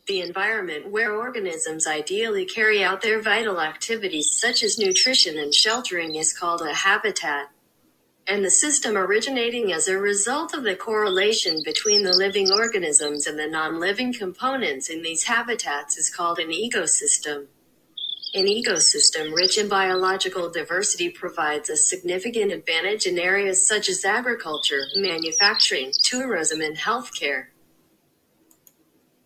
The environment where organisms ideally carry out their vital activities such as nutrition and sheltering is called a habitat. And the system originating as a result of the correlation between the living organisms and the non-living components in these habitats is called an ecosystem. An ecosystem rich in biological diversity provides a significant advantage in areas such as agriculture, manufacturing, tourism, and healthcare.